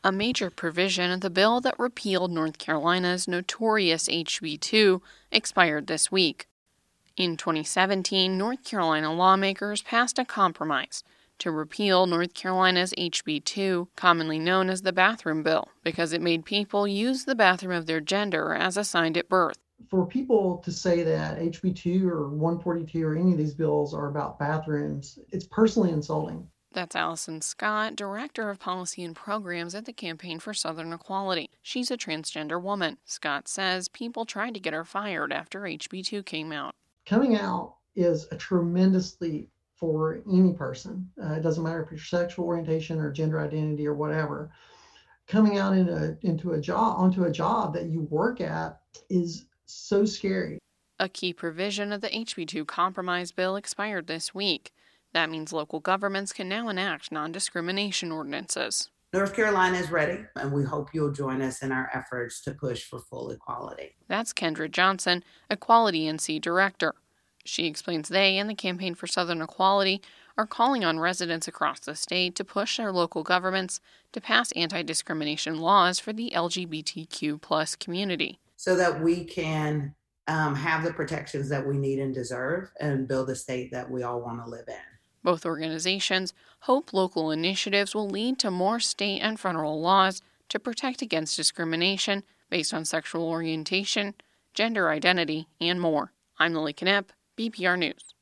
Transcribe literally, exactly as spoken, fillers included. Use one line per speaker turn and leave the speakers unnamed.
A major provision of the bill that repealed North Carolina's notorious H B two expired this week. In twenty seventeen, North Carolina lawmakers passed a compromise to repeal North Carolina's H B two, commonly known as the bathroom bill, because it made people use the bathroom of their gender as assigned at birth.
For people to say that H B two or one forty-two or any of these bills are about bathrooms, it's personally insulting.
That's Allison Scott, Director of Policy and Programs at the Campaign for Southern Equality. She's a transgender woman. Scott says people tried to get her fired after H B two came out.
Coming out is a tremendous leap for any person. Uh, it doesn't matter if your sexual orientation or gender identity or whatever. Coming out in a, into a job onto a job that you work at is so scary.
A key provision of the H B two compromise bill expired this week. That means local governments can now enact non-discrimination ordinances.
North Carolina is ready, and we hope you'll join us in our efforts to push for full equality.
That's Kendra Johnson, Equality N C Director. She explains they and the Campaign for Southern Equality are calling on residents across the state to push their local governments to pass anti-discrimination laws for the L G B T Q plus community,
so that we can um, have the protections that we need and deserve and build a state that we all want to live in.
Both organizations hope local initiatives will lead to more state and federal laws to protect against discrimination based on sexual orientation, gender identity, and more. I'm Lily Knepp, B P R News.